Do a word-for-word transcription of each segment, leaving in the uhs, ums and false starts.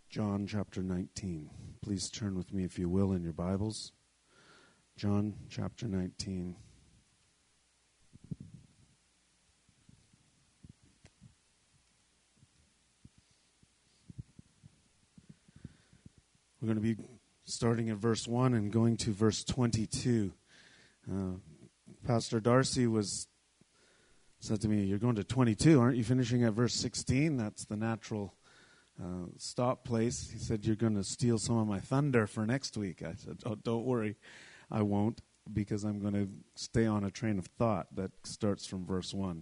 John chapter nineteen. Please turn with me, if you will, in your Bibles. John chapter nineteen. We're going to be starting at verse one and going to verse twenty-two. Uh, Pastor Darcy was said to me, "You're going to twenty-two, aren't you finishing at verse sixteen? That's the natural uh, stop place." He said, "You're going to steal some of my thunder for next week." I said, "Oh, don't worry, I won't, because I'm going to stay on a train of thought that starts from verse one.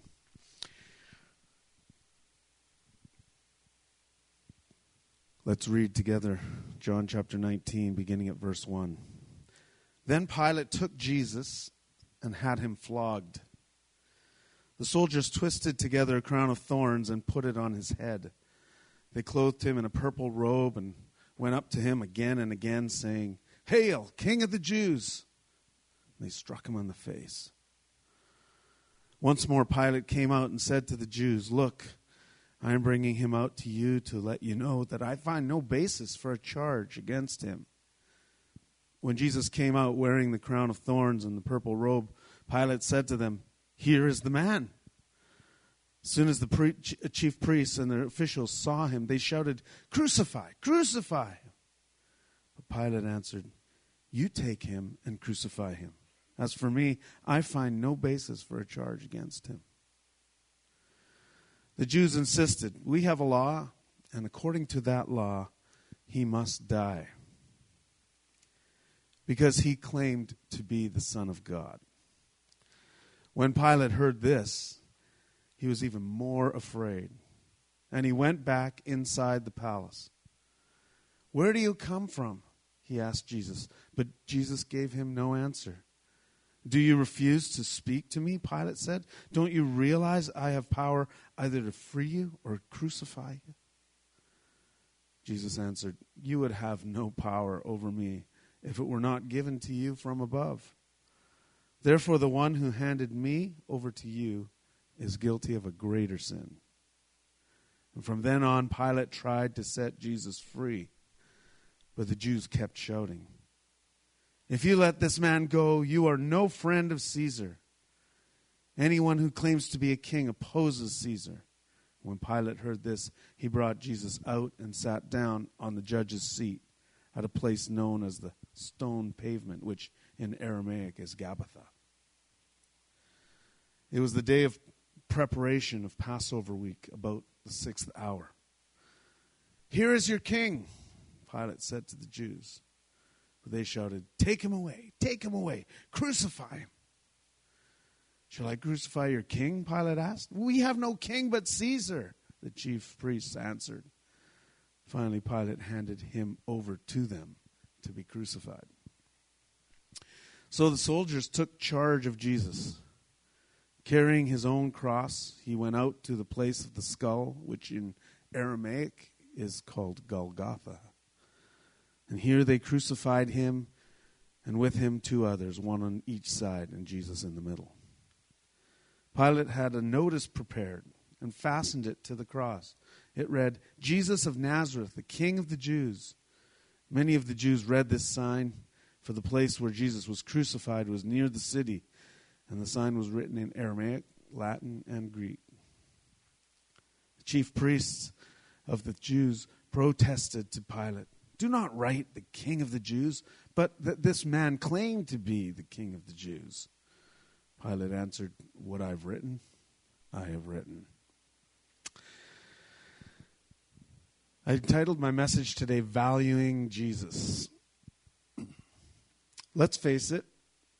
Let's read together John chapter nineteen, beginning at verse one. Then Pilate took Jesus and had him flogged. The soldiers twisted together a crown of thorns and put it on his head. They clothed him in a purple robe and went up to him again and again, saying, "Hail, King of the Jews!" And they struck him on the face. Once more Pilate came out and said to the Jews, "Look, I am bringing him out to you to let you know that I find no basis for a charge against him." When Jesus came out wearing the crown of thorns and the purple robe, Pilate said to them, "Here is the man." As soon as the pre- chief priests and their officials saw him, they shouted, "Crucify, crucify!" But Pilate answered, "You take him and crucify him. As for me, I find no basis for a charge against him." The Jews insisted, "We have a law, and according to that law, he must die, because he claimed to be the Son of God." When Pilate heard this, he was even more afraid, and he went back inside the palace. "Where do you come from?" he asked Jesus, but Jesus gave him no answer. "Do you refuse to speak to me?" Pilate said. "Don't you realize I have power either to free you or crucify you?" Jesus answered, "You would have no power over me if it were not given to you from above. Therefore, the one who handed me over to you is guilty of a greater sin." And from then on, Pilate tried to set Jesus free, but the Jews kept shouting, "If you let this man go, you are no friend of Caesar. Anyone who claims to be a king opposes Caesar." When Pilate heard this, he brought Jesus out and sat down on the judge's seat at a place known as the Stone Pavement, which in Aramaic is Gabbatha. It was the day of preparation of Passover week, about the sixth hour. "Here is your king," Pilate said to the Jews. But they shouted, "Take him away, take him away, crucify him." "Shall I crucify your king?" Pilate asked. "We have no king but Caesar," the chief priests answered. Finally, Pilate handed him over to them to be crucified. So the soldiers took charge of Jesus. Carrying his own cross, he went out to the place of the skull, which in Aramaic is called Golgotha. And here they crucified him, and with him two others, one on each side and Jesus in the middle. Pilate had a notice prepared and fastened it to the cross. It read, "Jesus of Nazareth, the King of the Jews." Many of the Jews read this sign, for the place where Jesus was crucified was near the city, and the sign was written in Aramaic, Latin, and Greek. The chief priests of the Jews protested to Pilate, "Do not write the King of the Jews, but that this man claimed to be the King of the Jews." Pilate answered, "What I've written, I have written." I entitled my message today, "Valuing Jesus." Let's face it,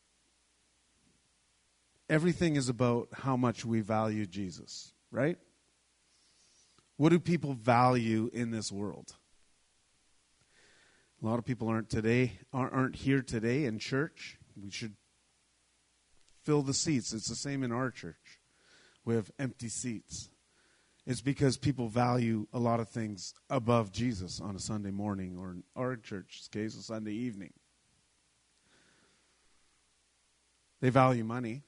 everything is about how much we value Jesus, right? What do people value in this world? A lot of people aren't today, aren't here today in church. We should fill the seats. It's the same in our church. We have empty seats. It's because people value a lot of things above Jesus on a Sunday morning, or in our church's case, a Sunday evening. They value money.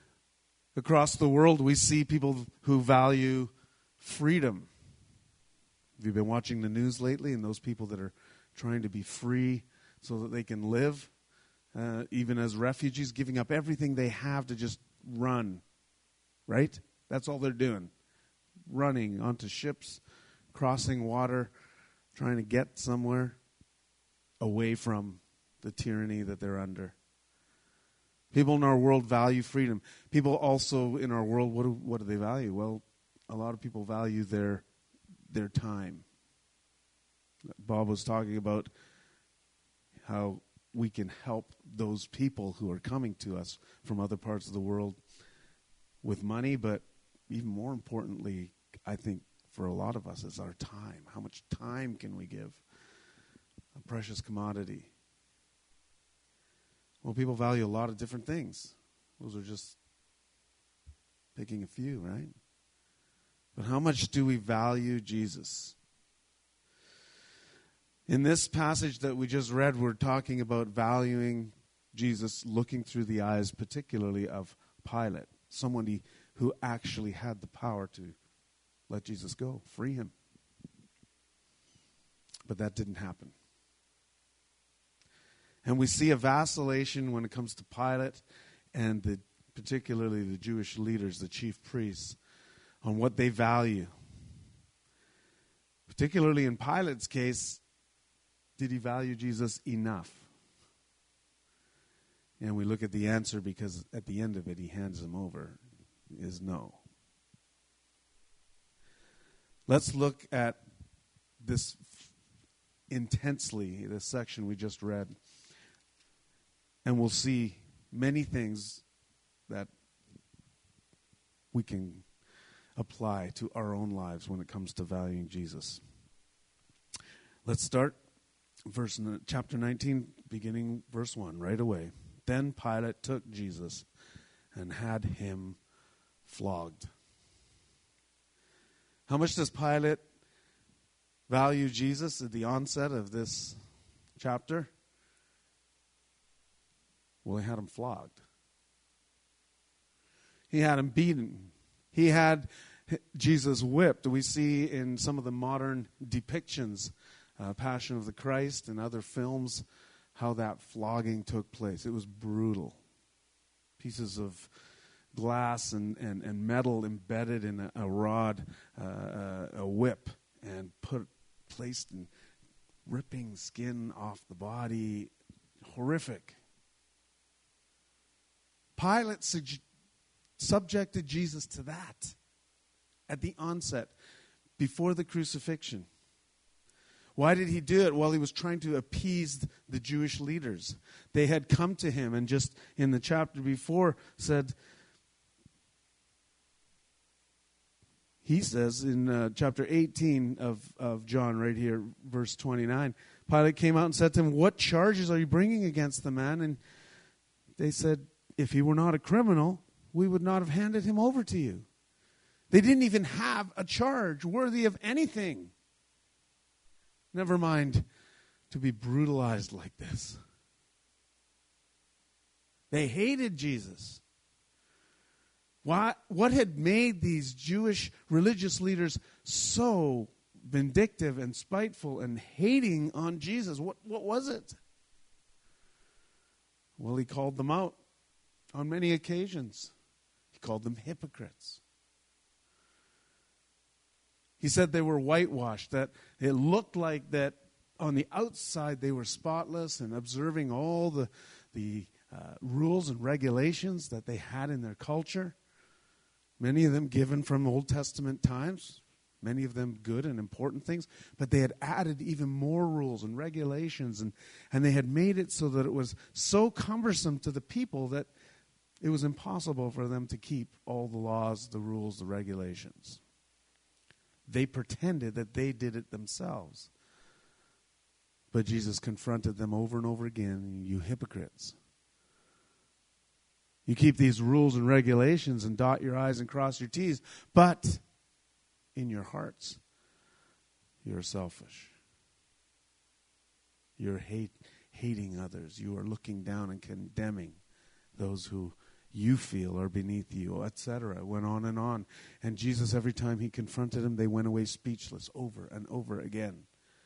Across the world, we see people who value freedom. Have you been watching the news lately, and those people that are trying to be free so that they can live, uh, even as refugees, giving up everything they have to just run, right? That's all they're doing. Running onto ships, crossing water, trying to get somewhere away from the tyranny that they're under. People in our world value freedom. People also in our world, what do, what do they value? Well, a lot of people value their their time. Bob was talking about how we can help those people who are coming to us from other parts of the world with money, but even more importantly, I think for a lot of us is our time. How much time can we give? A precious commodity. Well, people value a lot of different things. Those are just picking a few, right? But how much do we value Jesus? In this passage that we just read, we're talking about valuing Jesus looking through the eyes, particularly of Pilate, somebody who actually had the power to let Jesus go, free him. But that didn't happen. And we see a vacillation when it comes to Pilate and the, particularly the Jewish leaders, the chief priests, on what they value. Particularly in Pilate's case, did he value Jesus enough? And we look at the answer because at the end of it, he hands him over, is no. Let's look at this intensely, this section we just read, and we'll see many things that we can apply to our own lives when it comes to valuing Jesus. Let's start verse chapter nineteen, beginning verse one, right away. Then Pilate took Jesus and had him flogged. How much does Pilate value Jesus at the onset of this chapter? Well, he had him flogged. He had him beaten. He had Jesus whipped. We see in some of the modern depictions, uh, Passion of the Christ and other films, how that flogging took place. It was brutal. Pieces of glass and, and, and metal embedded in a, a rod, uh, a whip, and put placed in ripping skin off the body. Horrific. Pilate sug- subjected Jesus to that at the onset, before the crucifixion. Why did he do it? Well, he was trying to appease the Jewish leaders. They had come to him and just in the chapter before said, he says in uh, chapter eighteen of, of John right here, verse twenty-nine, Pilate came out and said to him, "What charges are you bringing against the man?" And they said, "If he were not a criminal, we would not have handed him over to you." They didn't even have a charge worthy of anything. Never mind to be brutalized like this. They hated Jesus. Why, what had made these Jewish religious leaders so vindictive and spiteful and hating on Jesus? What, what was it? Well, he called them out on many occasions. He called them hypocrites. He said they were whitewashed, that it looked like that on the outside they were spotless and observing all the, the uh, rules and regulations that they had in their culture. Many of them given from Old Testament times, many of them good and important things, but they had added even more rules and regulations, and, and they had made it so that it was so cumbersome to the people that it was impossible for them to keep all the laws, the rules, the regulations. They pretended that they did it themselves. But Jesus confronted them over and over again, "You hypocrites. You keep these rules and regulations and dot your I's and cross your T's, but in your hearts, you're selfish. You're hate, hating others. You are looking down and condemning those who you feel are beneath you, et cetera. It went on and on. And Jesus, every time he confronted them, they went away speechless over and over again.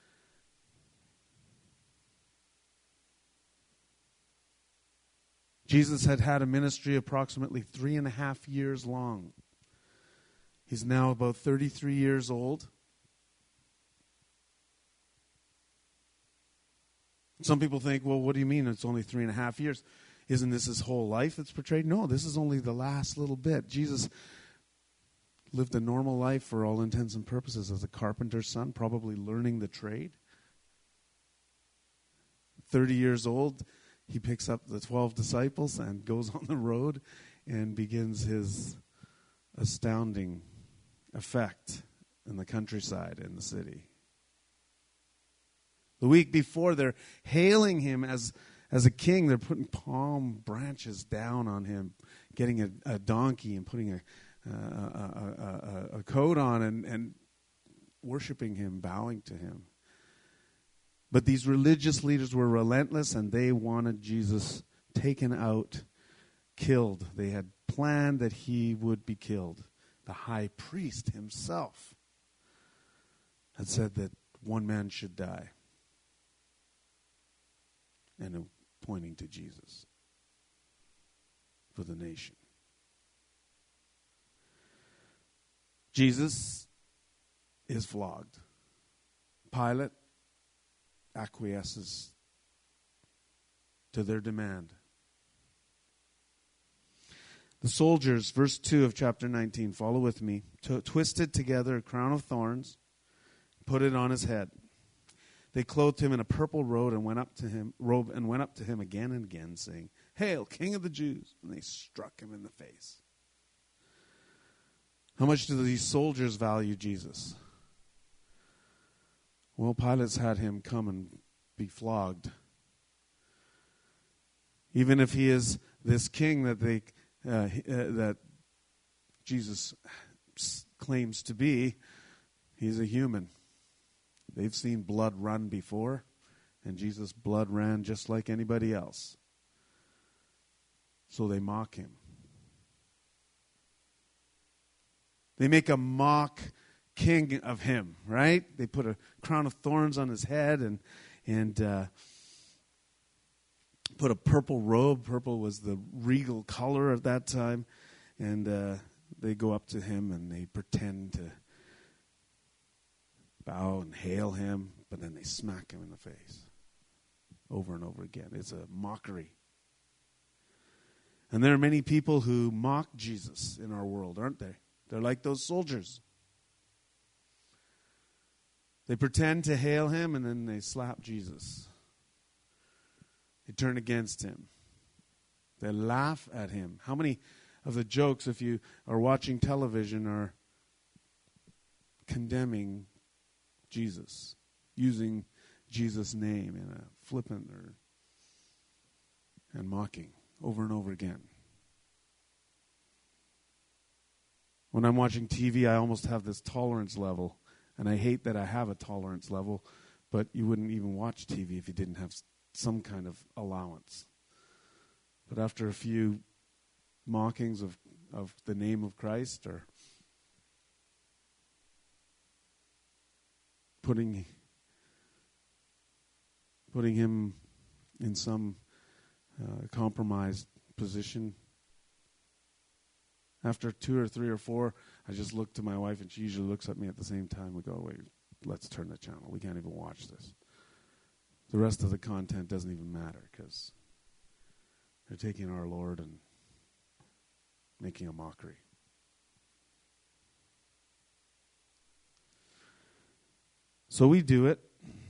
Jesus had had a ministry approximately three and a half years long. He's now about thirty-three years old. Some people think, well, what do you mean it's only three and a half years? Isn't this his whole life that's portrayed? No, this is only the last little bit. Jesus lived a normal life for all intents and purposes as a carpenter's son, probably learning the trade. thirty years old, he picks up the twelve disciples and goes on the road and begins his astounding effect in the countryside, in the city. The week before, they're hailing him as, as a king. They're putting palm branches down on him, getting a, a donkey and putting a, uh, a, a, a coat on and, and worshiping him, bowing to him. But these religious leaders were relentless, and they wanted Jesus taken out, killed. They had planned that he would be killed. The high priest himself had said that one man should die, and pointing to Jesus for the nation. Jesus is flogged. Pilate acquiesces to their demand. The soldiers, verse two of chapter nineteen, follow with me, t- twisted together a crown of thorns, put it on his head. They clothed him in a purple robe and went up to him, robe and went up to him again and again, saying, "Hail, King of the Jews!" And they struck him in the face. How much do these soldiers value Jesus? Well, Pilate's had him come and be flogged. Even if he is this king that they uh, uh, that Jesus claims to be, he's a human. They've seen blood run before, and Jesus' blood ran just like anybody else. So they mock him. They make a mock king of him, right? They put a crown of thorns on his head and and uh, put a purple robe. Purple was the regal color at that time. And uh, they go up to him and they pretend to bow and hail him, but then they smack him in the face over and over again. It's a mockery. And there are many people who mock Jesus in our world, aren't they? They're like those soldiers. They pretend to hail him, and then they slap Jesus. They turn against him. They laugh at him. How many of the jokes, if you are watching television, are condemning Jesus, using Jesus' name in a flippant or and mocking over and over again? When I'm watching T V, I almost have this tolerance level. And I hate that I have a tolerance level, but you wouldn't even watch T V if you didn't have some kind of allowance. But after a few mockings of, of the name of Christ, or putting putting him in some uh, compromised position, after two or three or four, I just look to my wife, and she usually looks at me at the same time. We go, wait, let's turn the channel. We can't even watch this. The rest of the content doesn't even matter because they're taking our Lord and making a mockery. So we do it.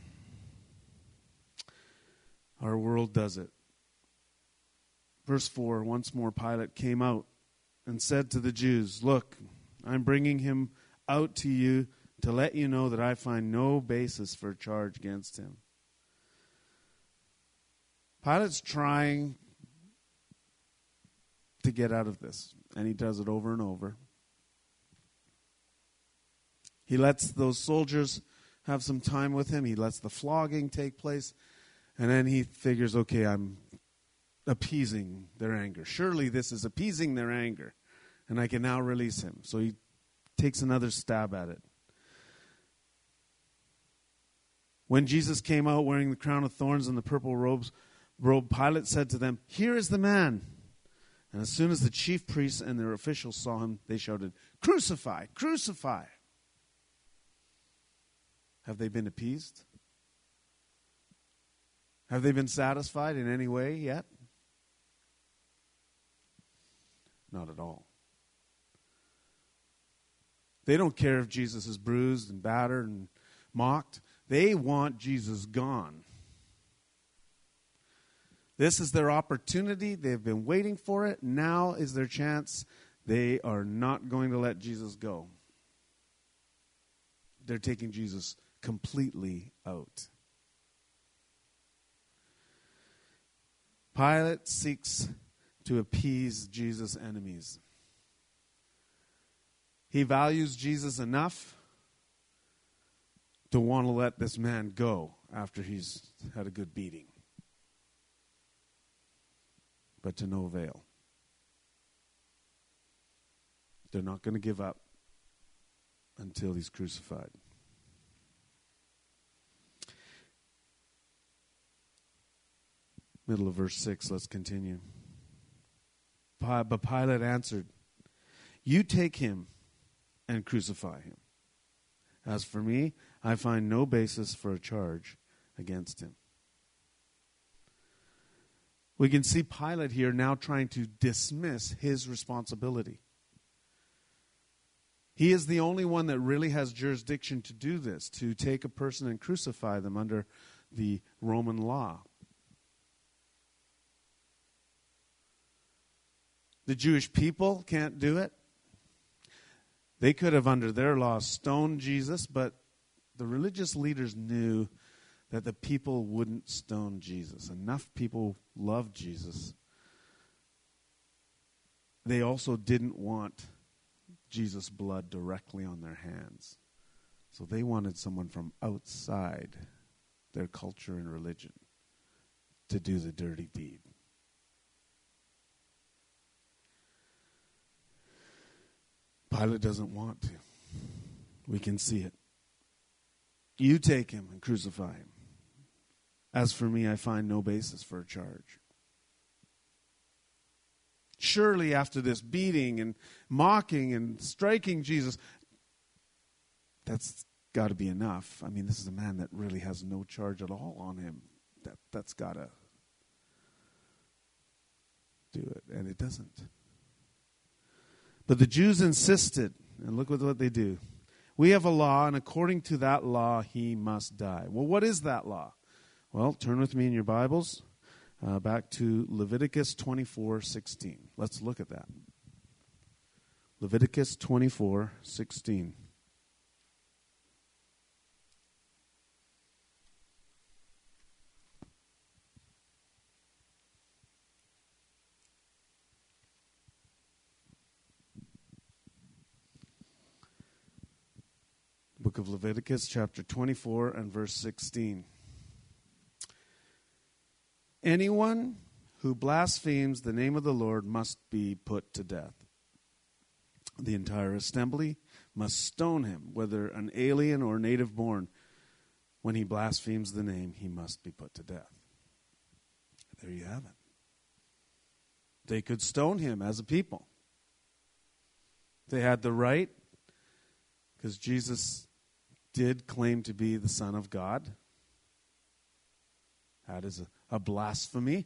Our world does it. Verse four, once more Pilate came out and said to the Jews, "Look, I'm bringing him out to you to let you know that I find no basis for a charge against him." Pilate's trying to get out of this, and he does it over and over. He lets those soldiers have some time with him. He lets the flogging take place, and then he figures, okay, I'm appeasing their anger. Surely this is appeasing their anger, and I can now release him. So he takes another stab at it. When Jesus came out wearing the crown of thorns and the purple robes, robe, Pilate said to them, "Here is the man." And as soon as the chief priests and their officials saw him, they shouted, "Crucify! Crucify!" Have they been appeased? Have they been satisfied in any way yet? Not at all. They don't care if Jesus is bruised and battered and mocked. They want Jesus gone. This is their opportunity. They've been waiting for it. Now is their chance. They are not going to let Jesus go. They're taking Jesus completely out. Pilate seeks to appease Jesus' enemies. He values Jesus enough to want to let this man go after he's had a good beating. But to no avail. They're not going to give up until he's crucified. Middle of verse six, let's continue. But Pilate answered, "You take him and crucify him. As for me, I find no basis for a charge against him." We can see Pilate here now trying to dismiss his responsibility. He is the only one that really has jurisdiction to do this, to take a person and crucify them under the Roman law. The Jewish people can't do it. They could have, under their law, stoned Jesus, but the religious leaders knew that the people wouldn't stone Jesus. Enough people loved Jesus. They also didn't want Jesus' blood directly on their hands. So they wanted someone from outside their culture and religion to do the dirty deed. Pilate doesn't want to. We can see it. You take him and crucify him. As for me, I find no basis for a charge. Surely after this beating and mocking and striking Jesus, that's got to be enough. I mean, this is a man that really has no charge at all on him. That, that's got to do it. And it doesn't. But the Jews insisted, and look what they do. We have a law, and according to that law, he must die. Well, what is that law? Well, turn with me in your Bibles uh, back to Leviticus twenty-four sixteen. Let's look at that. Leviticus twenty-four sixteen. Book of Leviticus, chapter twenty-four and verse sixteen. Anyone who blasphemes the name of the Lord must be put to death. The entire assembly must stone him, whether an alien or native born. When he blasphemes the name, he must be put to death. There you have it. They could stone him as a people. They had the right, because Jesus did claim to be the Son of God. That is a, a blasphemy.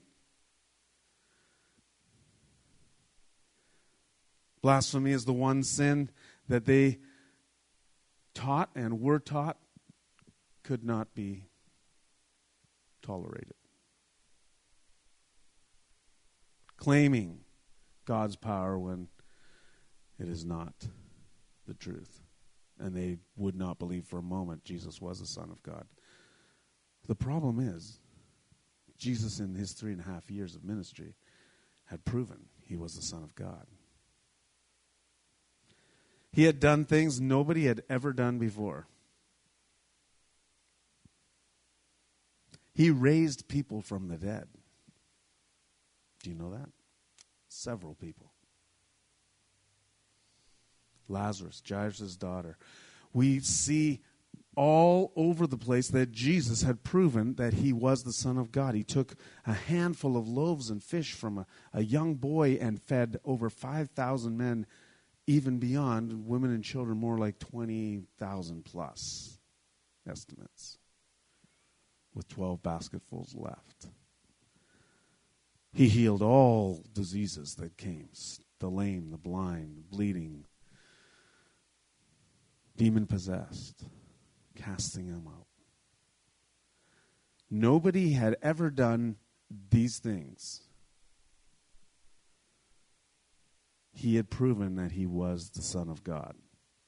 Blasphemy is the one sin that they taught and were taught could not be tolerated. Claiming God's power when it is not the truth. And they would not believe for a moment Jesus was the Son of God. The problem is, Jesus in his three and a half years of ministry had proven he was the Son of God. He had done things nobody had ever done before. He raised people from the dead. Do you know that? Several people. Lazarus, Jairus' daughter. We see all over the place that Jesus had proven that he was the Son of God. He took a handful of loaves and fish from a, a young boy and fed over five thousand men, even beyond, women and children, more like twenty thousand plus estimates, with twelve basketfuls left. He healed all diseases that came, the lame, the blind, the bleeding, demon-possessed, casting them out. Nobody had ever done these things. He had proven that he was the Son of God.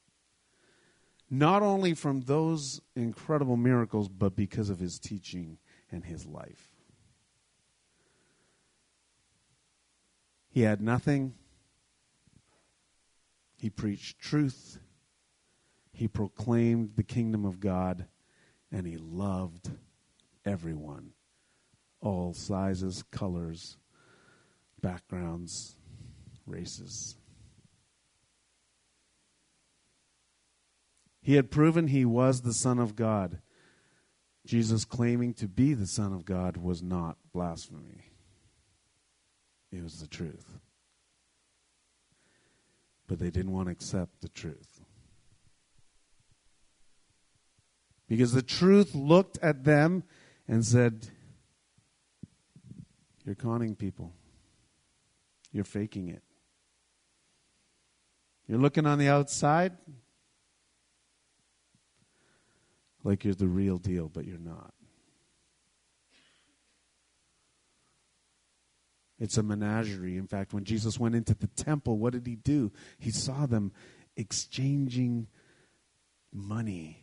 Not only from those incredible miracles, but because of his teaching and his life. He had nothing. He preached truth. He proclaimed the kingdom of God, and he loved everyone, all sizes, colors, backgrounds, races. He had proven he was the Son of God. Jesus claiming to be the Son of God was not blasphemy. It was the truth. But they didn't want to accept the truth. Because the truth looked at them and said, you're conning people. You're faking it. You're looking on the outside like you're the real deal, but you're not. It's a menagerie. In fact, when Jesus went into the temple, what did he do? He saw them exchanging money.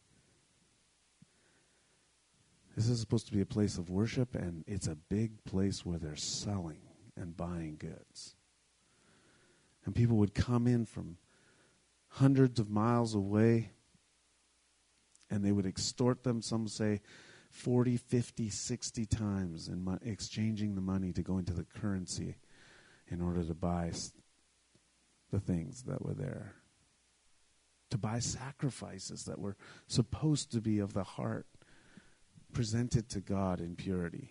This is supposed to be a place of worship, and it's a big place where they're selling and buying goods. And people would come in from hundreds of miles away, and they would extort them, some say, forty, fifty, sixty times in mo- exchanging the money to go into the currency in order to buy s- the things that were there. To buy sacrifices that were supposed to be of the heart, presented to God in purity.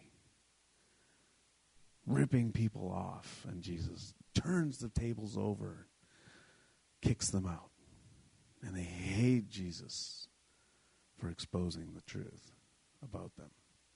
Ripping people off, and Jesus turns the tables over, kicks them out. And they hate Jesus for exposing the truth about them.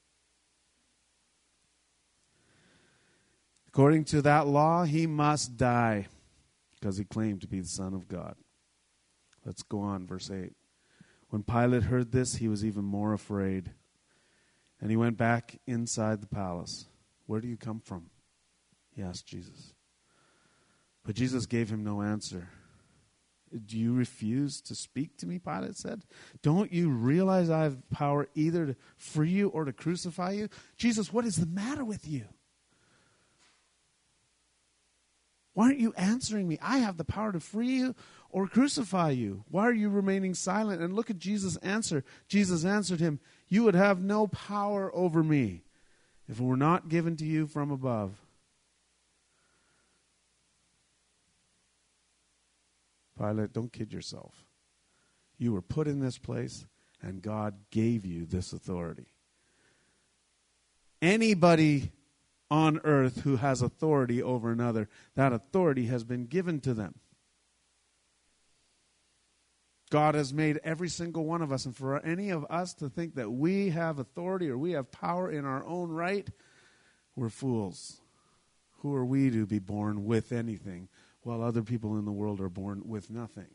According to that law, he must die because he claimed to be the Son of God. Let's go on, verse eight. When Pilate heard this, he was even more afraid. And he went back inside the palace. Where do you come from? He asked Jesus. But Jesus gave him no answer. Do you refuse to speak to me? Pilate said. Don't you realize I have power either to free you or to crucify you? Jesus, what is the matter with you? Why aren't you answering me? I have the power to free you or crucify you. Why are you remaining silent? And look at Jesus' answer. Jesus answered him, you would have no power over me if it were not given to you from above. Pilate, don't kid yourself. You were put in this place, and God gave you this authority. Anybody on earth who has authority over another, that authority has been given to them. God has made every single one of us, and for any of us to think that we have authority or we have power in our own right, we're fools. Who are we to be born with anything while other people in the world are born with nothing?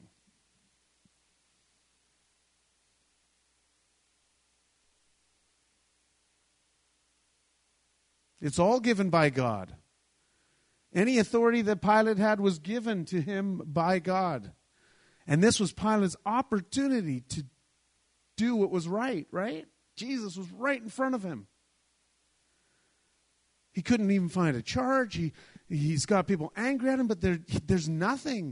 It's all given by God. Any authority that Pilate had was given to him by God. And this was Pilate's opportunity to do what was right, right? Jesus was right in front of him. He couldn't even find a charge. He, he's got people angry at him, but there, there's nothing.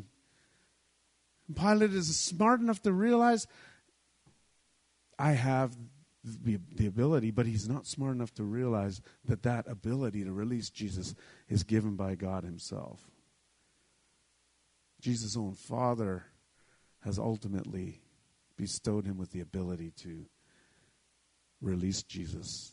And Pilate is smart enough to realize, I have the, the ability, but he's not smart enough to realize that that ability to release Jesus is given by God himself. Jesus' own Father has ultimately bestowed him with the ability to release Jesus.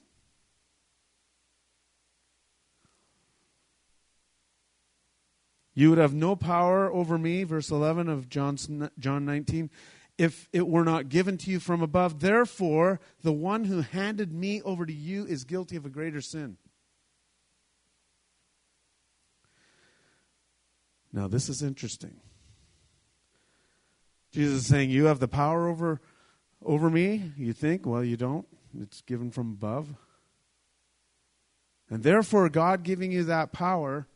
You would have no power over me, verse eleven of John, John nineteen, if it were not given to you from above. Therefore, the one who handed me over to you is guilty of a greater sin. Now, this is interesting. Jesus is saying, you have the power over, over me. You think, well, you don't. It's given from above. And therefore, God giving you that power,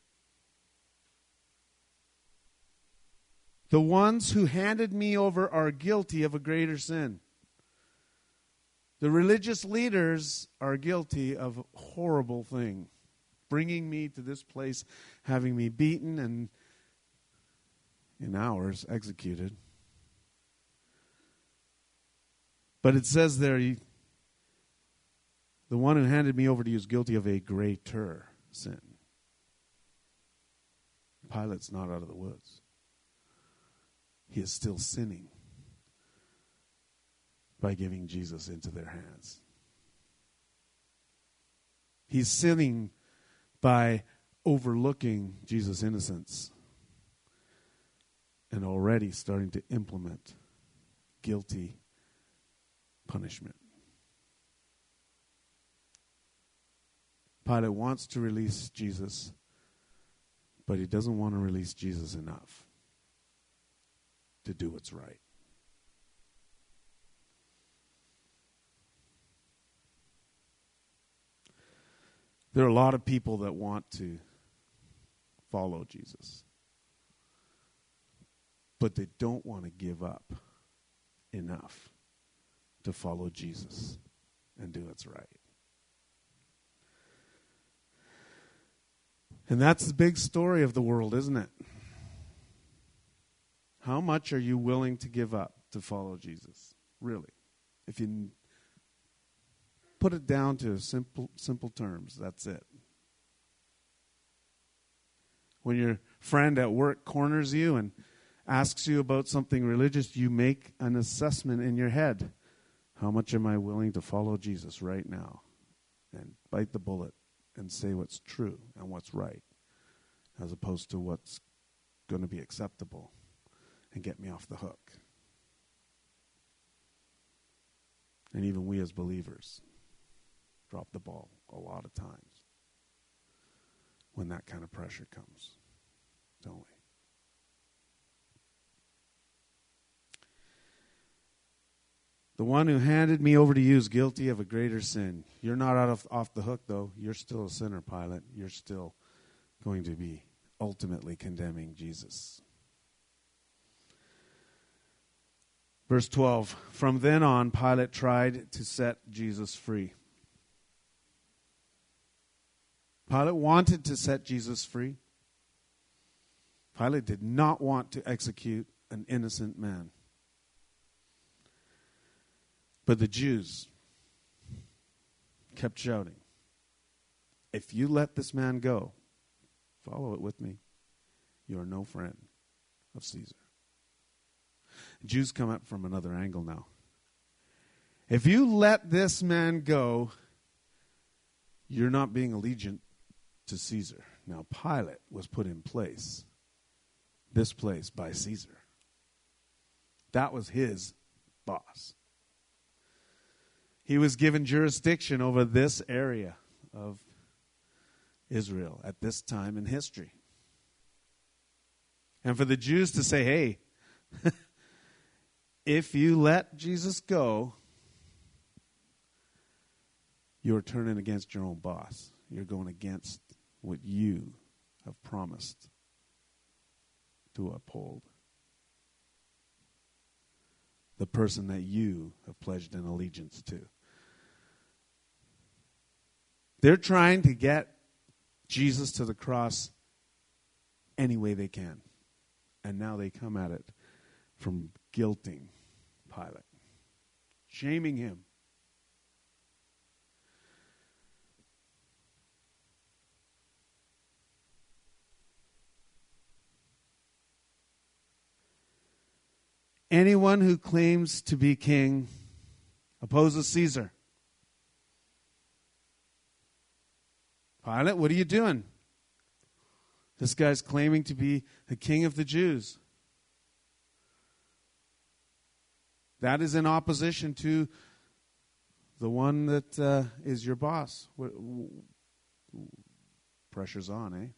the ones who handed me over are guilty of a greater sin. The religious leaders are guilty of a horrible thing, bringing me to this place, having me beaten and in hours executed. But it says there, he, the one who handed me over to you is guilty of a greater sin. Pilate's not out of the woods. He is still sinning by giving Jesus into their hands. He's sinning by overlooking Jesus' innocence and already starting to implement guilty punishment. Pilate wants to release Jesus, but he doesn't want to release Jesus enough to do what's right. There are a lot of people that want to follow Jesus, but they don't want to give up enough to follow Jesus and do what's right. And that's the big story of the world, isn't it? How much are you willing to give up to follow Jesus? Really? If you put it down to simple simple terms, that's it. When your friend at work corners you and asks you about something religious, you make an assessment in your head. How much am I willing to follow Jesus right now? And bite the bullet and say what's true and what's right, as opposed to what's going to be acceptable and get me off the hook. And even we as believers drop the ball a lot of times when that kind of pressure comes, don't we? The one who handed me over to you is guilty of a greater sin. You're not out of, off the hook, though. You're still a sinner, Pilate. You're still going to be ultimately condemning Jesus. Verse twelve, from then on, Pilate tried to set Jesus free. Pilate wanted to set Jesus free. Pilate did not want to execute an innocent man. But the Jews kept shouting, if you let this man go, follow it with me, you are no friend of Caesar. Jews come up from another angle now. If you let this man go, you're not being allegiant to Caesar. Now, Pilate was put in place, this place, by Caesar. That was his boss. He was given jurisdiction over this area of Israel at this time in history. And for the Jews to say, hey, if you let Jesus go, you're turning against your own boss. You're going against what you have promised to uphold. The person that you have pledged an allegiance to. They're trying to get Jesus to the cross any way they can. And now they come at it from guilting Pilate, shaming him anyone who claims to be king opposes Caesar. Pilate, what are you doing? This guy's claiming to be the king of the Jews. That is in opposition to the one that uh, is your boss. Pressure's on, eh?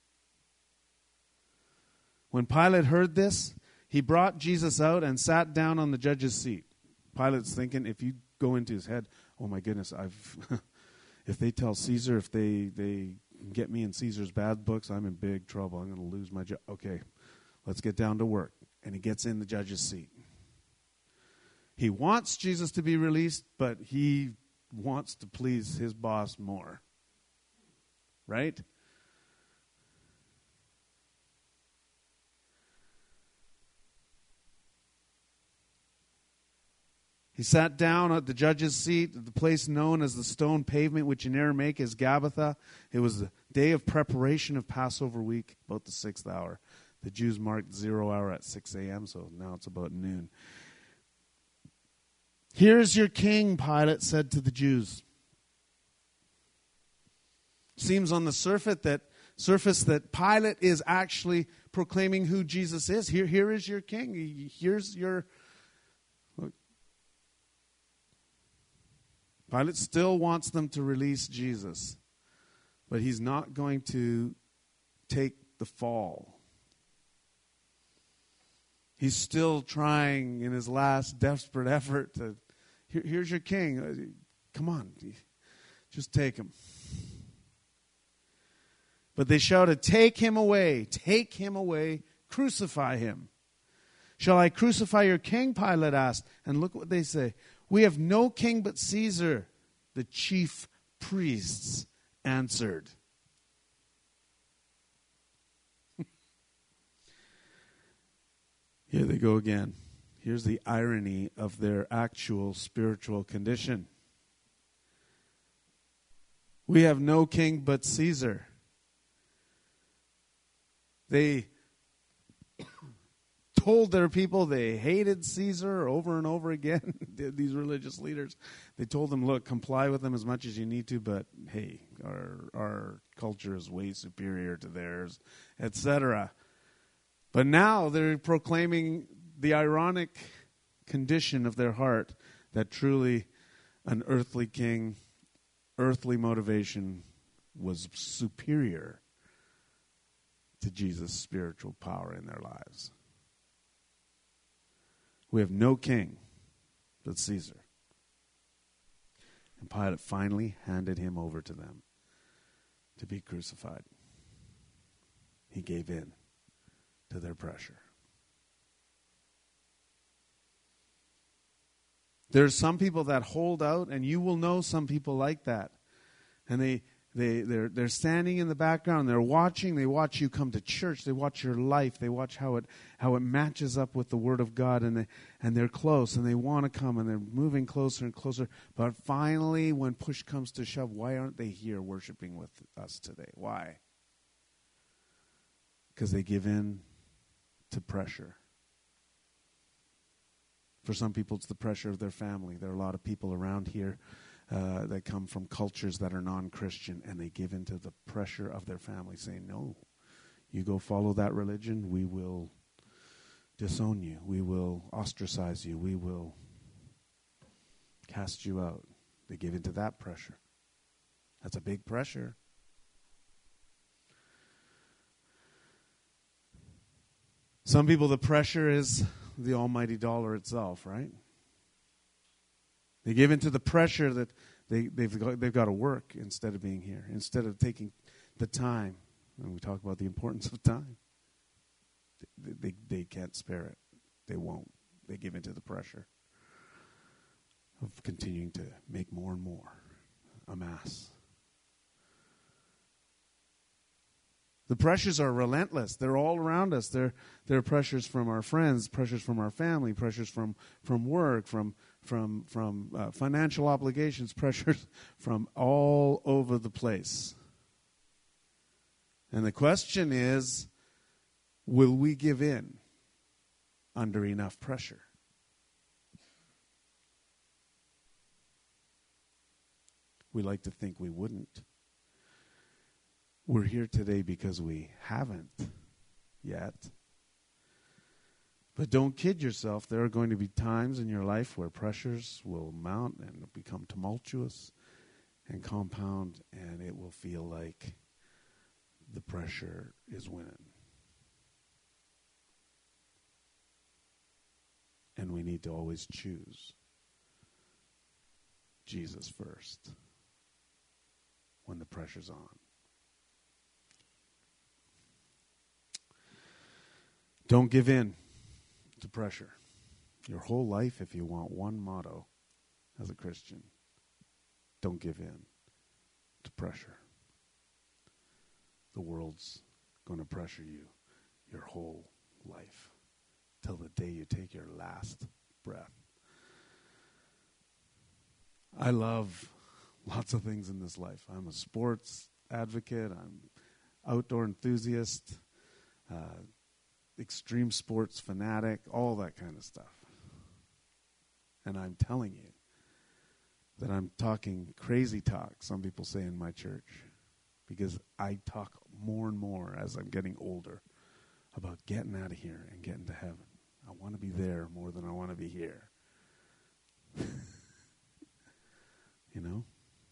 When Pilate heard this, he brought Jesus out and sat down on the judge's seat. Pilate's thinking, if you go into his head, oh my goodness, I've if they tell Caesar, if they, they get me in Caesar's bad books, I'm in big trouble. I'm going to lose my job. Okay, let's get down to work. And he gets in the judge's seat. He wants Jesus to be released, but he wants to please his boss more. Right? He sat down at the judge's seat at the place known as the stone pavement, which in Aramaic is Gabbatha. It was the day of preparation of Passover week, about the sixth hour. The Jews marked zero hour at six a.m., so now it's about noon. Here's your king, Pilate said to the Jews. Seems on the surface that surface that Pilate is actually proclaiming who Jesus is. Here, here is your king. Here's your... Look. Pilate still wants them to release Jesus, but he's not going to take the fall. He's still trying in his last desperate effort to, Here, here's your king. Come on, just take him. But they shouted, take him away, take him away, crucify him. Shall I crucify your king? Pilate asked. And look what they say. We have no king but Caesar. The chief priests answered. Here they go again. Here's the irony of their actual spiritual condition. We have no king but Caesar. They told their people they hated Caesar over and over again, these religious leaders. They told them, look, comply with them as much as you need to, but hey, our, our culture is way superior to theirs, et cetera. But now they're proclaiming the ironic condition of their heart that truly an earthly king, earthly motivation was superior to Jesus' spiritual power in their lives. We have no king but Caesar. And Pilate finally handed him over to them to be crucified. He gave in to their pressure. There's some people that hold out, and you will know some people like that. And they, they, they're, they're standing in the background, they're watching, they watch you come to church, they watch your life, they watch how it how it matches up with the Word of God, and, they, and they're close, and they want to come, and they're moving closer and closer. But finally, when push comes to shove, why aren't they here worshiping with us today? Why? Because they give in to pressure. For some people, it's the pressure of their family. There are a lot of people around here uh, that come from cultures that are non-Christian, and they give in to the pressure of their family, saying, no, you go follow that religion, we will disown you. We will ostracize you. We will cast you out. They give in to that pressure. That's a big pressure. Some people, the pressure is the almighty dollar itself, right? They give into the pressure that they, they've got, they've got to work instead of being here, instead of taking the time. And we talk about the importance of time. They, they, they can't spare it. They won't. They give into the pressure of continuing to make more and more, amass. The pressures are relentless. They're all around us. They're, they're pressures from our friends, pressures from our family, pressures from, from work, from, from, from uh, financial obligations, pressures from all over the place. And the question is, will we give in under enough pressure? We like to think we wouldn't. We're here today because we haven't yet. But don't kid yourself. There are going to be times in your life where pressures will mount and become tumultuous and compound, and it will feel like the pressure is winning. And we need to always choose Jesus first when the pressure's on. Don't give in to pressure. Your whole life, if you want one motto as a Christian, don't give in to pressure. The world's going to pressure you your whole life till the day you take your last breath. I love lots of things in this life. I'm a sports advocate. I'm outdoor enthusiast, uh, extreme sports fanatic, all that kind of stuff. And I'm telling you that I'm talking crazy talk, some people say in my church, because I talk more and more as I'm getting older about getting out of here and getting to heaven. I want to be there more than I want to be here. You know?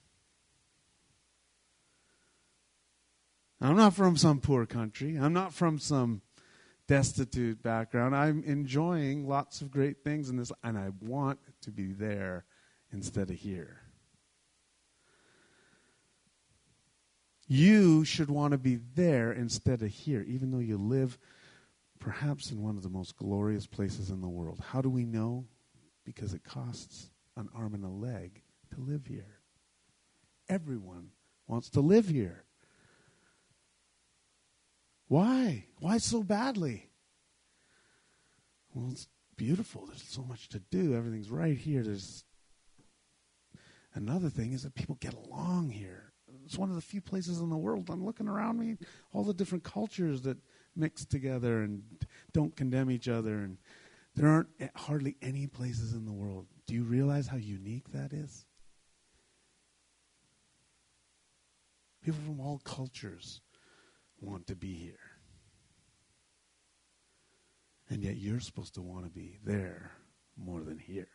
I'm not from some poor country. I'm not from some destitute background. I'm enjoying lots of great things in this, and I want to be there instead of here. You should want to be there instead of here, even though you live perhaps in one of the most glorious places in the world. How do we know? Because it costs an arm and a leg to live here. Everyone wants to live here. Why? Why so badly? Well, it's beautiful. There's so much to do. Everything's right here. There's another thing is that people get along here. It's one of the few places in the world. I'm looking around me, all the different cultures that mix together and don't condemn each other. And there aren't hardly any places in the world. Do you realize how unique that is? People from all cultures want to be here. And yet you're supposed to want to be there more than here.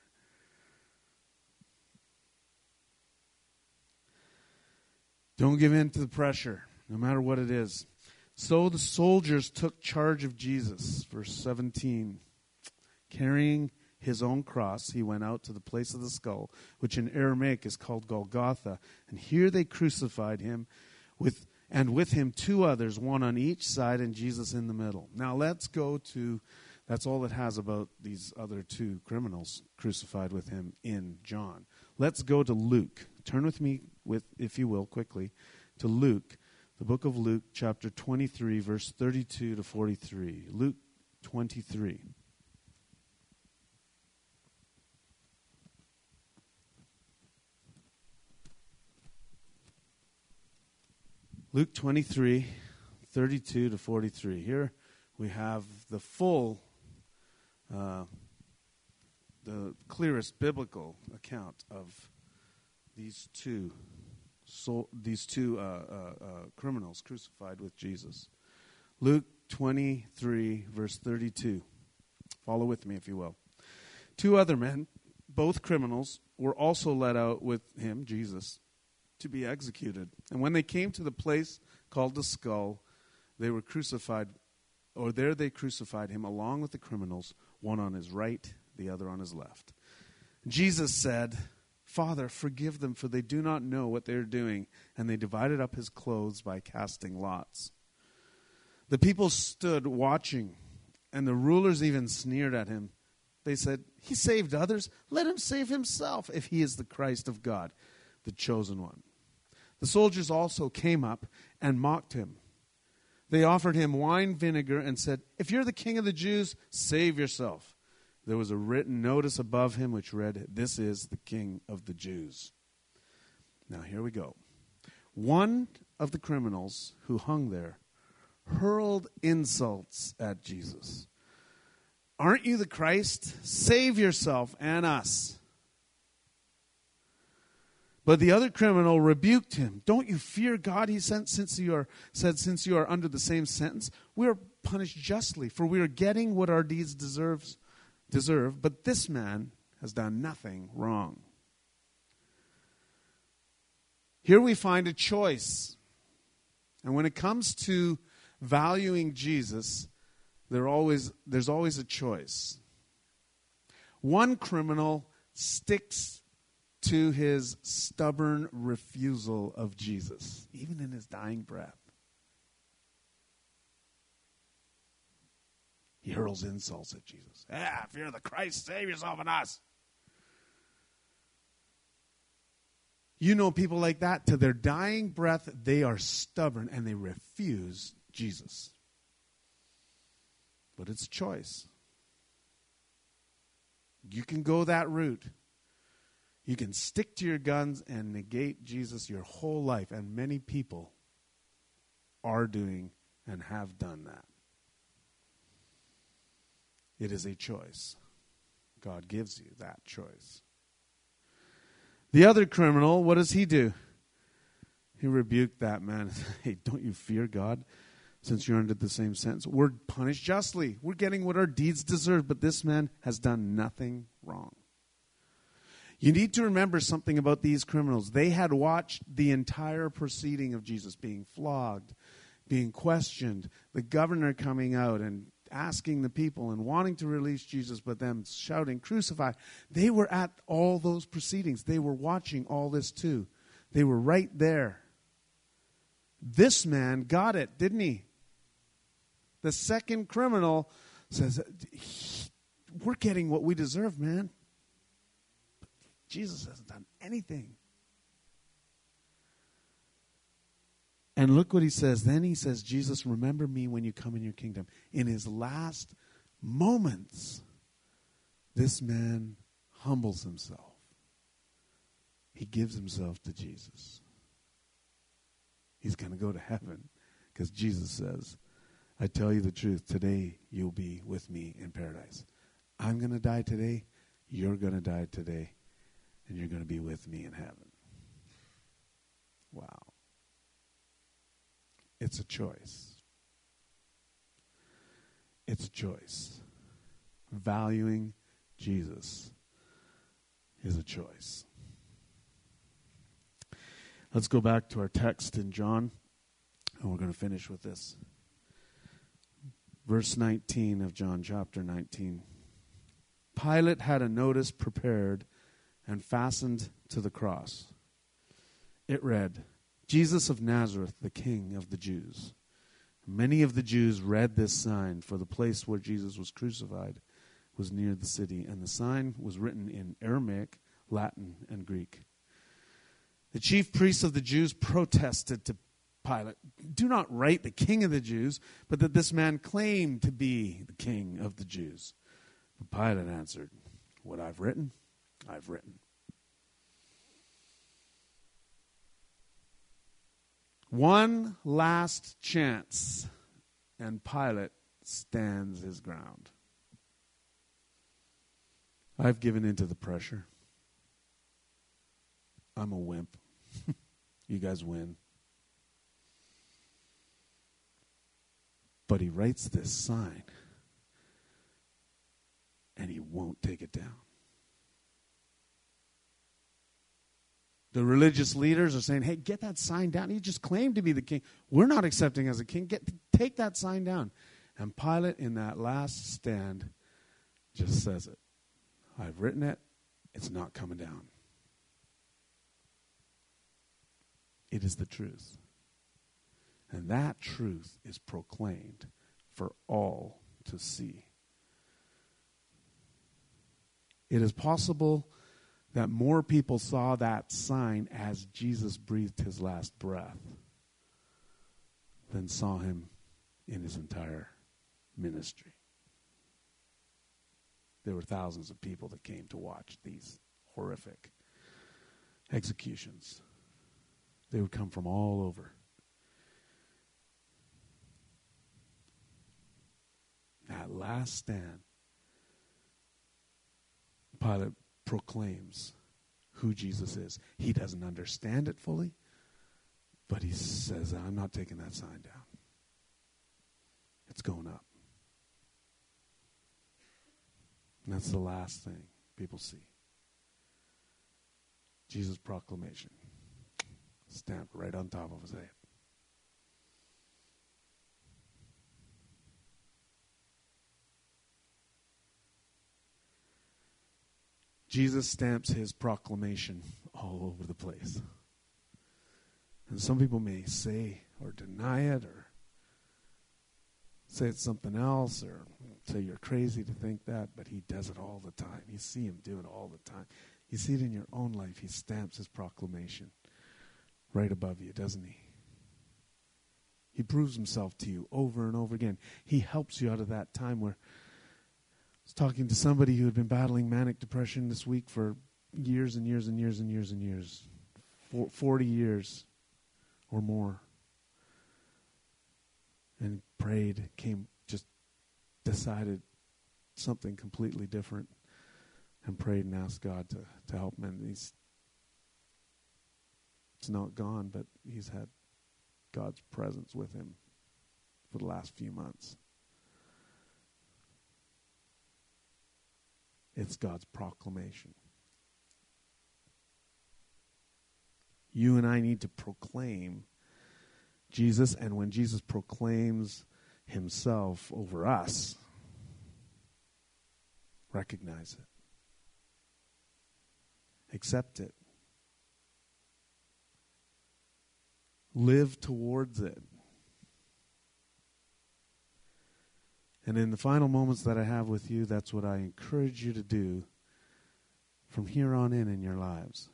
Don't give in to the pressure, no matter what it is. So the soldiers took charge of Jesus. Verse seventeen. Carrying his own cross, he went out to the place of the skull, which in Aramaic is called Golgotha. And here they crucified him, with and with him two others, one on each side and Jesus in the middle. Now let's go to, that's all it has about these other two criminals crucified with him in John. Let's go to Luke. Turn with me, with, if you will, quickly, to Luke, the book of Luke, chapter twenty-three, verse thirty-two to forty-three. Luke twenty-three. Luke twenty-three, thirty-two to forty-three. Here we have the full, uh, the clearest biblical account of these two, so, these two uh, uh, uh, criminals crucified with Jesus. Luke twenty-three, verse thirty-two. Follow with me, if you will. Two other men, both criminals, were also led out with him, Jesus, to be executed. And when they came to the place called the skull, they were crucified, or there they crucified him along with the criminals, one on his right, the other on his left. Jesus said, "Father, forgive them, for they do not know what they are doing." And they divided up his clothes by casting lots. The people stood watching, and the rulers even sneered at him. They said, "He saved others. Let him save himself if he is the Christ of God, the chosen one." The soldiers also came up and mocked him. They offered him wine vinegar and said, "If you're the king of the Jews, save yourself." There was a written notice above him which read, "This is the King of the Jews." Now here we go. One of the criminals who hung there hurled insults at Jesus. "Aren't you the Christ? Save yourself and us." But the other criminal rebuked him. Don't you fear God, he said, since you are said, since you are under the same sentence? We are punished justly, for we are getting what our deeds deserves, deserve, but this man has done nothing wrong. Here we find a choice. And when it comes to valuing Jesus, there always, there's always a choice. One criminal sticks to his stubborn refusal of Jesus, even in his dying breath. He hurls insults at Jesus. Ah, if you're the Christ, save yourself and us. You know people like that. To their dying breath, they are stubborn and they refuse Jesus. But it's a choice. You can go that route. You can stick to your guns and negate Jesus your whole life. And many people are doing and have done that. It is a choice. God gives you that choice. The other criminal, what does he do? He rebuked that man. Hey, don't you fear God since you're under the same sentence? We're punished justly. We're getting what our deeds deserve, but this man has done nothing wrong. You need to remember something about these criminals. They had watched the entire proceeding of Jesus being flogged, being questioned, the governor coming out and asking the people and wanting to release Jesus, but them shouting, crucify. They were at all those proceedings. They were watching all this too. They were right there. This man got it, didn't he? The second criminal says, we're getting what we deserve, man. But Jesus hasn't done anything. And look what he says. Then he says, Jesus, remember me when you come in your kingdom. In his last moments, this man humbles himself. He gives himself to Jesus. He's going to go to heaven because Jesus says, I tell you the truth, today you'll be with me in paradise. I'm going to die today. You're going to die today. And you're going to be with me in heaven. Wow. It's a choice. It's a choice. Valuing Jesus is a choice. Let's go back to our text in John, and we're going to finish with this. Verse nineteen of John chapter nineteen. Pilate had a notice prepared and fastened to the cross. It read, Jesus of Nazareth, the King of the Jews. Many of the Jews read this sign, for the place where Jesus was crucified was near the city, and the sign was written in Aramaic, Latin, and Greek. The chief priests of the Jews protested to Pilate, do not write the King of the Jews, but that this man claimed to be the King of the Jews. But Pilate answered, what I've written, I've written. One last chance, and Pilate stands his ground. I've given in to the pressure. I'm a wimp. You guys win. But he writes this sign, and he won't take it down. The religious leaders are saying, hey, get that sign down. He just claimed to be the king. We're not accepting as a king. Get, take that sign down. And Pilate, in that last stand, just says it. I've written it. It's not coming down. It is the truth. And that truth is proclaimed for all to see. It is possible that more people saw that sign as Jesus breathed his last breath than saw him in his entire ministry. There were thousands of people that came to watch these horrific executions. They would come from all over. That last stand, Pilate proclaims who Jesus is. He doesn't understand it fully, but he says, I'm not taking that sign down. It's going up. And that's the last thing people see. Jesus' proclamation. Stamped right on top of his head. Jesus stamps his proclamation all over the place. And some people may say or deny it or say it's something else or say you're crazy to think that, but he does it all the time. You see him do it all the time. You see it in your own life. He stamps his proclamation right above you, doesn't he? He proves himself to you over and over again. He helps you out of that time where I was talking to somebody who had been battling manic depression this week for years and years and years and years and years. For forty years or more. And prayed, came, just decided something completely different. And prayed and asked God to, to help him. And he's it's not gone, but he's had God's presence with him for the last few months. It's God's proclamation. You and I need to proclaim Jesus, and when Jesus proclaims himself over us, recognize it. Accept it. Live towards it. And in the final moments that I have with you, that's what I encourage you to do from here on in in your lives.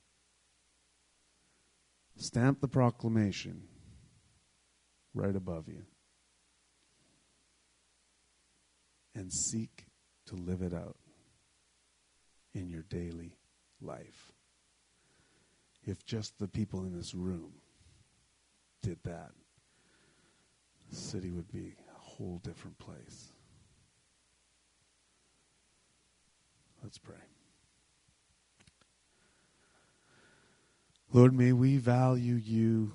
Stamp the proclamation right above you. And seek to live it out in your daily life. If just the people in this room did that, the city would be a whole different place. Let's pray. Lord, may we value you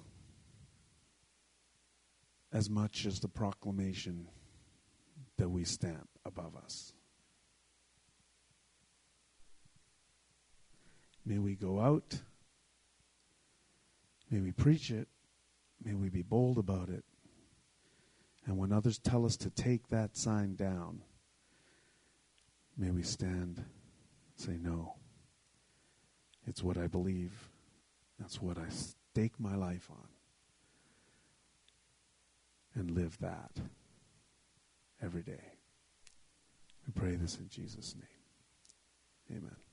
as much as the proclamation that we stamp above us. May we go out. May we preach it. May we be bold about it. And when others tell us to take that sign down, may we stand and say, no, it's what I believe. That's what I stake my life on. And live that every day. We pray this in Jesus' name. Amen.